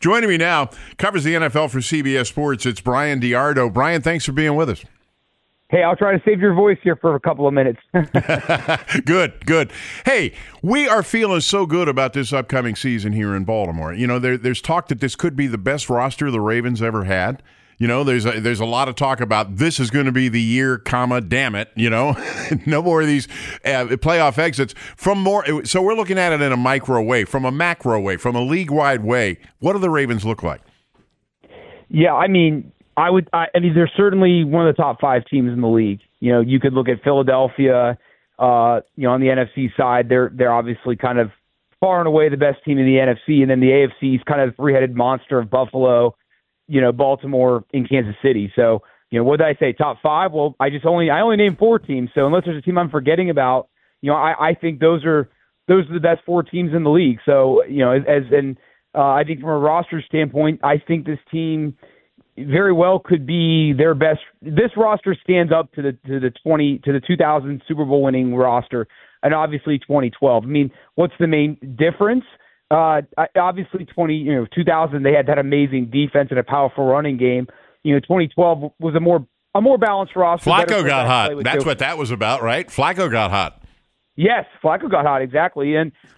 Joining me now, covers the NFL for CBS Sports. It's Brian DiArdo. Brian, thanks for being with us. Hey, I'll try to save your voice here for a couple of minutes. Good. Hey, we are feeling so good about this upcoming season here in Baltimore. You know, there's talk that this could be the best roster the Ravens ever had. You know, there's a lot of talk about this is going to be the year, damn it, you know. No more of these playoff exits. So we're looking at it in a micro way, from a macro way, from a league-wide way. What do the Ravens look like? Yeah, I mean, they're certainly one of the top 5 teams in the league. You know, you could look at Philadelphia, on the NFC side. They're obviously kind of far and away the best team in the NFC, and then the AFC is kind of the three-headed monster of Buffalo, Baltimore, and Kansas City. So, what did I say? Top 5? Well, I only named 4 teams. So unless there's a team I'm forgetting about, I think those are the best 4 teams in the league. So, I think from a roster standpoint, I think this team very well could be their best. This roster stands up to the 2000 Super Bowl winning roster, and obviously 2012. I mean, what's the main difference? Obviously 2000, they had that amazing defense and a powerful running game. 2012 was a more balanced roster. Flacco got hot. That's what that was about, right? Flacco got hot. Yes, Flacco got hot, exactly.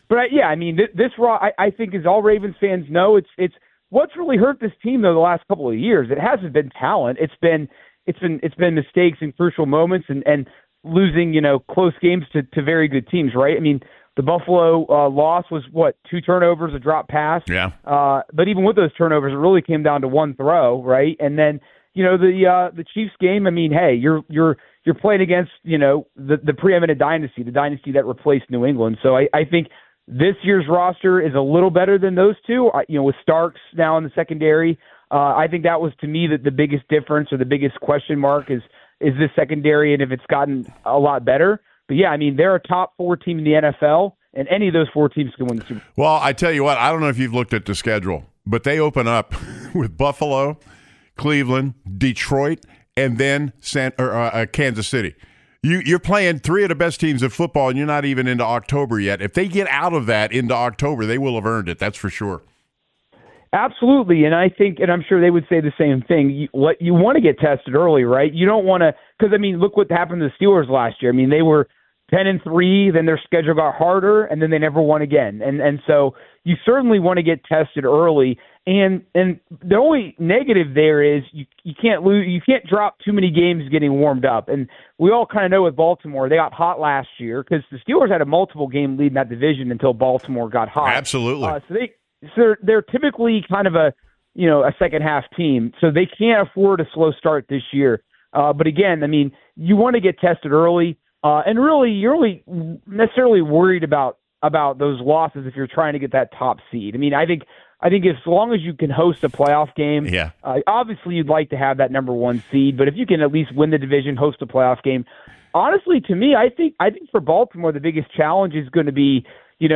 I think as all Ravens fans know, it's what's really hurt this team though the last couple of years. It hasn't been talent. It's been mistakes in crucial moments and losing, close games to very good teams, right? I mean, the Buffalo loss was, 2 turnovers, a drop pass? Yeah. But even with those turnovers, it really came down to one throw, right? And then, the Chiefs game, I mean, hey, you're playing against, the preeminent dynasty, the dynasty that replaced New England. So I think this year's roster is a little better than those two, with Starks now in the secondary. I think that was, to me, the biggest difference or the biggest question mark is this secondary and if it's gotten a lot better. But, yeah, I mean, they're a top 4 team in the NFL, and any of those 4 teams can win the Super Bowl. Well, I tell you what, I don't know if you've looked at the schedule, but they open up with Buffalo, Cleveland, Detroit, and then Kansas City. You're playing 3 of the best teams of football, and you're not even into October yet. If they get out of that into October, they will have earned it. That's for sure. Absolutely, and I think, and I'm sure they would say the same thing. You want to get tested early, right? You don't want to, because I mean, look what happened to the Steelers last year. I mean, they were 10-3, then their schedule got harder, and then they never won again. And so you certainly want to get tested early. And the only negative there is you can't lose, you can't drop too many games getting warmed up. And we all kind of know with Baltimore, they got hot last year because the Steelers had a multiple game lead in that division until Baltimore got hot. Absolutely. So they're typically kind of a second half team, so they can't afford a slow start this year. But again, I mean, you want to get tested early, and really, you're really necessarily worried about those losses if you're trying to get that top seed. I mean, I think as long as you can host a playoff game, yeah. Obviously you'd like to have that number 1 seed, but if you can at least win the division, host a playoff game, honestly, to me, I think for Baltimore, the biggest challenge is going to be,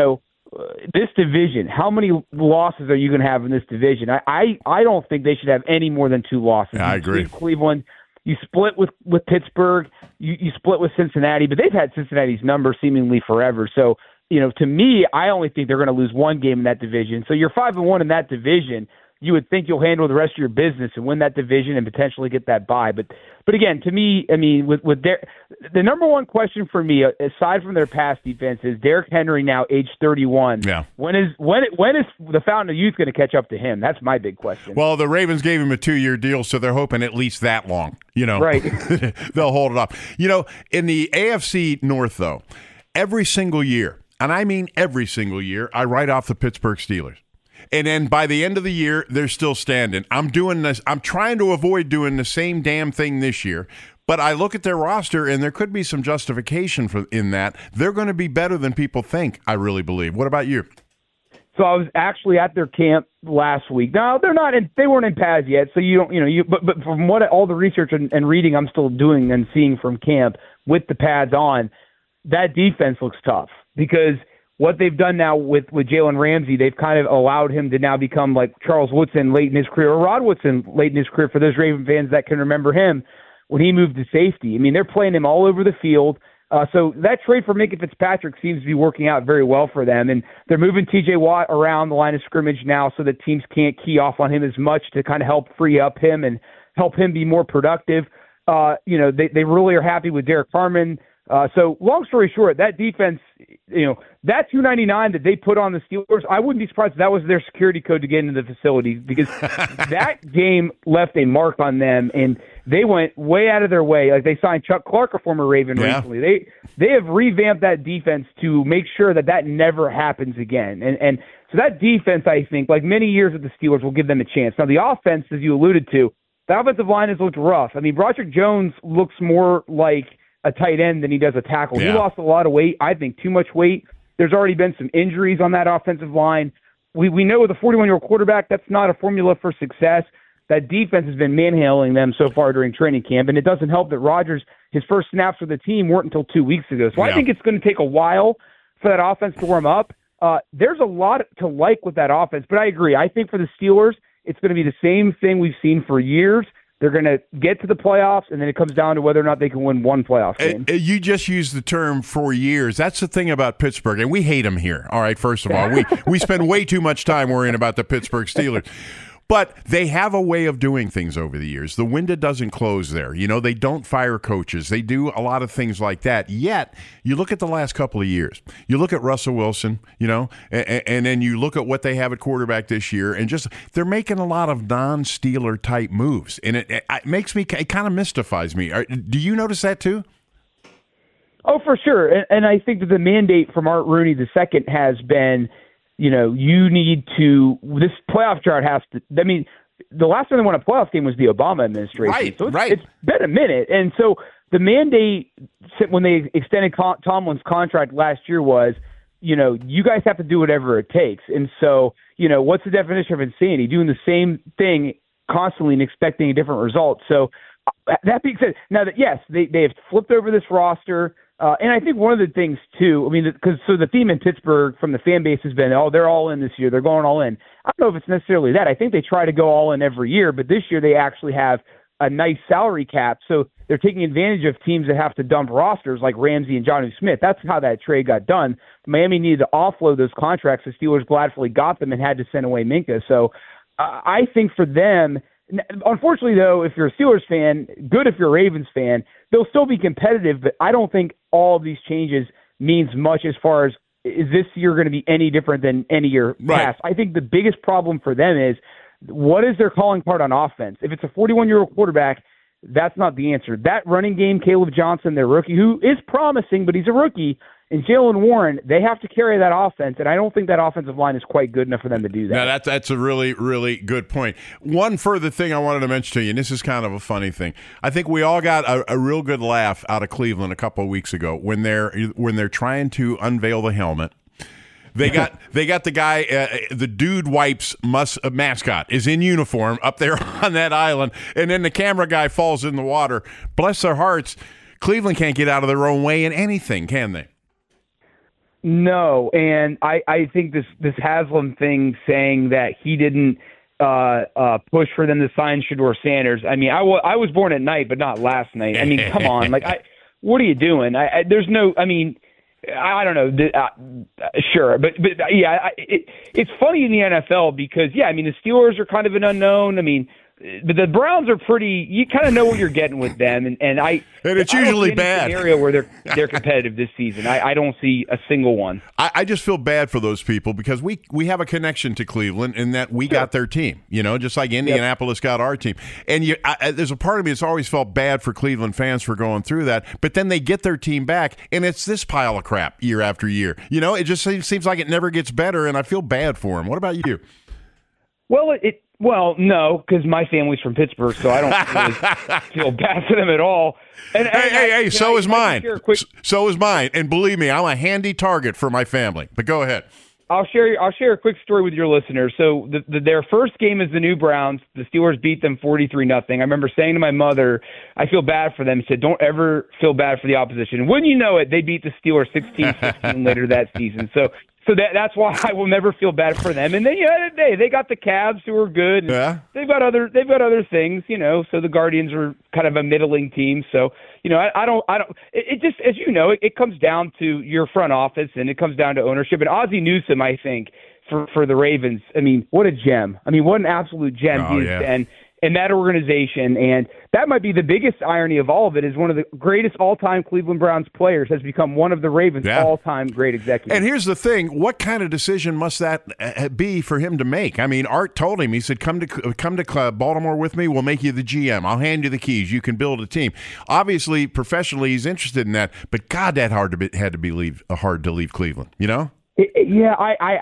this division. How many losses are you going to have in this division? I don't think they should have any more than 2 losses. Yeah, I agree. Cleveland, you split with Pittsburgh, you split with Cincinnati, but they've had Cincinnati's number seemingly forever. So, to me, I only think they're going to lose 1 game in that division. So you're 5-1 in that division. You would think you'll handle the rest of your business and win that division and potentially get that bye. But again, to me, I mean, with the number 1 question for me, aside from their pass defense, is Derrick Henry now age 31. Yeah. When is the fountain of youth going to catch up to him? That's my big question. Well, the Ravens gave him a 2-year deal, so they're hoping at least that long. Right. They'll hold it off. In the AFC North, though, every single year, and I mean every single year, I write off the Pittsburgh Steelers. And then by the end of the year, they're still standing. I'm doing this. I'm trying to avoid doing the same damn thing this year. But I look at their roster, and there could be some justification in that. They're going to be better than people think, I really believe. What about you? So I was actually at their camp last week. No, they're not. They weren't in pads yet. So you don't. But from what all the research and reading I'm still doing and seeing from camp with the pads on, that defense looks tough because what they've done now with Jalen Ramsey, they've kind of allowed him to now become like Charles Woodson late in his career, or Rod Woodson late in his career, for those Raven fans that can remember him when he moved to safety. I mean, they're playing him all over the field. So that trade for Minkah Fitzpatrick seems to be working out very well for them, and they're moving T.J. Watt around the line of scrimmage now so that teams can't key off on him as much to kind of help free up him and help him be more productive. They really are happy with Derek Carman. So long story short, that defense, that 299 that they put on the Steelers, I wouldn't be surprised if that was their security code to get into the facility, because that game left a mark on them, and they went way out of their way. Like, they signed Chuck Clark, a former Raven, recently. They have revamped that defense to make sure that never happens again. And so that defense, I think, like many years with the Steelers, will give them a chance. Now, the offense, as you alluded to, the offensive line has looked rough. I mean, Broderick Jones looks more like a tight end than he does a tackle. Yeah. He lost a lot of weight, I think too much weight. There's already been some injuries on that offensive line. We know with a 41-year-old quarterback, that's not a formula for success. That defense has been manhandling them so far during training camp, and it doesn't help that Rodgers, his first snaps with the team weren't until 2 weeks ago. So I think it's going to take a while for that offense to warm up. There's a lot to like with that offense, but I agree. I think for the Steelers, it's going to be the same thing we've seen for years. They're going to get to the playoffs, and then it comes down to whether or not they can win one playoff game. You just used the term for years. That's the thing about Pittsburgh, and we hate them here. All right, first of all, we spend way too much time worrying about the Pittsburgh Steelers. But they have a way of doing things over the years. The window doesn't close there. They don't fire coaches. They do a lot of things like that. Yet, you look at the last couple of years. You look at Russell Wilson, and then you look at what they have at quarterback this year, and just they're making a lot of non-Steeler type moves. And it makes me, it kind of mystifies me. Do you notice that too? Oh, for sure. And I think that the mandate from Art Rooney II has been, you need to – this playoff chart has to – I mean, the last time they won a playoff game was the Obama administration. Right, so right. It's been a minute. And so the mandate when they extended Tomlin's contract last year was, you guys have to do whatever it takes. And so, what's the definition of insanity? Doing the same thing constantly and expecting a different result. So that being said, now that, yes, they have flipped over this roster. And I think one of the things, too, so the theme in Pittsburgh from the fan base has been, they're all in this year. They're going all in. I don't know if it's necessarily that. I think they try to go all in every year, but this year they actually have a nice salary cap. So they're taking advantage of teams that have to dump rosters like Ramsey and Jonnu Smith. That's how that trade got done. Miami needed to offload those contracts. The Steelers gladly got them and had to send away Minkah. So I think for them, unfortunately, though, if you're a Steelers fan, good if you're a Ravens fan, they'll still be competitive, but I don't think all of these changes means much as far as is this year going to be any different than any year past. I think the biggest problem for them is what is their calling part on offense? If it's a 41-year-old quarterback, that's not the answer. That running game, Caleb Johnson, their rookie, who is promising, but he's a rookie, and Jaylen Warren, they have to carry that offense, and I don't think that offensive line is quite good enough for them to do that. Now, that's a really, really good point. One further thing I wanted to mention to you, and this is kind of a funny thing. I think we all got a real good laugh out of Cleveland a couple of weeks ago when they're trying to unveil the helmet. They got the guy, the Dude Wipes mascot is in uniform up there on that island, and then the camera guy falls in the water. Bless their hearts, Cleveland can't get out of their own way in anything, can they? No, and I think this Haslam thing saying that he didn't push for them to sign Shedeur Sanders. I mean, I was born at night, but not last night. I mean, come on, what are you doing? There's no. I mean, I don't know. Sure, but yeah, it's funny in the NFL because I mean the Steelers are kind of an unknown. I mean. But the Browns are pretty. You kind of know what you're getting with them, and it's usually bad. Scenario where they're competitive this season. I don't see a single one. I just feel bad for those people because we have a connection to Cleveland in that we got their team. Just like Indianapolis got our team. And there's a part of me that's always felt bad for Cleveland fans for going through that. But then they get their team back, and it's this pile of crap year after year. It just seems like it never gets better, and I feel bad for them. What about you? Well, no, because my family's from Pittsburgh, so I don't really feel bad for them at all. And hey, so is mine. So is mine. And believe me, I'm a handy target for my family. But go ahead. I'll share a quick story with your listeners. So their first game is the new Browns. The Steelers beat them 43-0. I remember saying to my mother, I feel bad for them. She said, don't ever feel bad for the opposition. And wouldn't you know it, they beat the Steelers 16-16 later that season. So So that's why I will never feel bad for them. And then they got the Cavs who are good. Yeah. They've got other things, So the Guardians are kind of a middling team. So I don't. It just, as you know, it comes down to your front office and it comes down to ownership. And Ozzie Newsome, I think, for the Ravens, I mean, what a gem. I mean, what an absolute gem he has been in that organization. And that might be the biggest irony of all of it, is one of the greatest all-time Cleveland Browns players has become one of the Ravens' all-time great executives. And here's the thing. What kind of decision must that be for him to make? I mean, Art told him, he said, come to Baltimore with me. We'll make you the GM. I'll hand you the keys. You can build a team. Obviously, professionally, he's interested in that. But, God, that had to be hard to leave Cleveland, Yeah,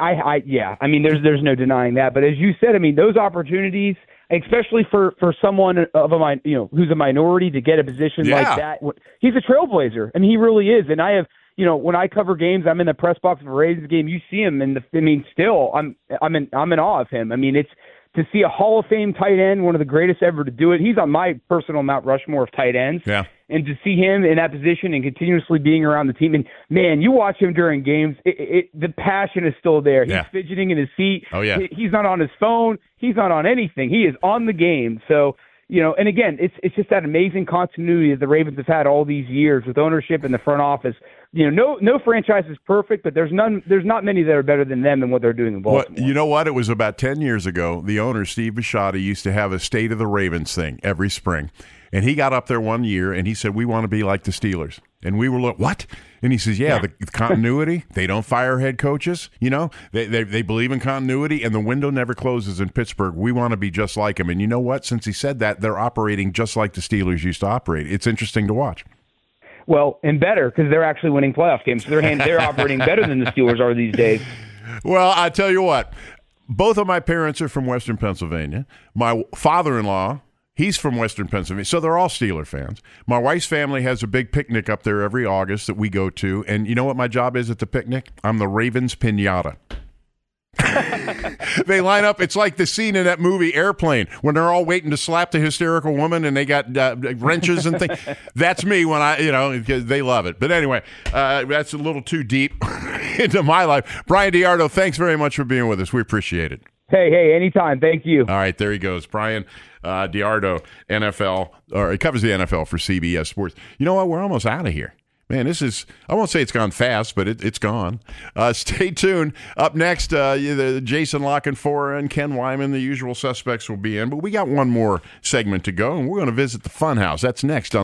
I mean, there's no denying that. But as you said, I mean, those opportunities, especially for someone of who's a minority, to get a position like that, he's a trailblazer. I mean, he really is. And I have, when I cover games, I'm in the press box of a Ravens game. You see him, still, I'm in awe of him. I mean, it's to see a Hall of Fame tight end, one of the greatest ever to do it. He's on my personal Mount Rushmore of tight ends. Yeah. And to see him in that position and continuously being around the team, and man, you watch him during games, the passion is still there. He's fidgeting in his seat. Oh, yeah. He's not on his phone. He's not on anything. He is on the game. So, and again, it's just that amazing continuity that the Ravens have had all these years with ownership in the front office. No franchise is perfect, but there's not many that are better than them and what they're doing in Baltimore. Well, you know what? It was about 10 years ago. The owner, Steve Bisciotti, used to have a State of the Ravens thing every spring. And he got up there one year and he said, we want to be like the Steelers. And we were like, what? And he says, the continuity. They don't fire head coaches. They believe in continuity, and the window never closes in Pittsburgh. We want to be just like them. And you know what? Since he said that, they're operating just like the Steelers used to operate. It's interesting to watch. Well, and better, because they're actually winning playoff games. So they're operating better than the Steelers are these days. Well, I tell you what, both of my parents are from Western Pennsylvania. My father-in-law, he's from Western Pennsylvania, so they're all Steeler fans. My wife's family has a big picnic up there every August that we go to, and you know what my job is at the picnic? I'm the Ravens piñata. They line up. It's like the scene in that movie Airplane when they're all waiting to slap the hysterical woman and they got wrenches and things. That's me when they love it. But anyway, that's a little too deep into my life. Bryan DeArdo, thanks very much for being with us. We appreciate it. Hey, anytime. Thank you. All right, there he goes. Bryan DeArdo, NFL, or he covers the NFL for CBS Sports. You know what? We're almost out of here. Man, I won't say it's gone fast, but it's gone. Stay tuned. Up next, Jason La Canfora and Ken Wyman, the usual suspects, will be in. But we got one more segment to go, and we're going to visit the Funhouse. That's next on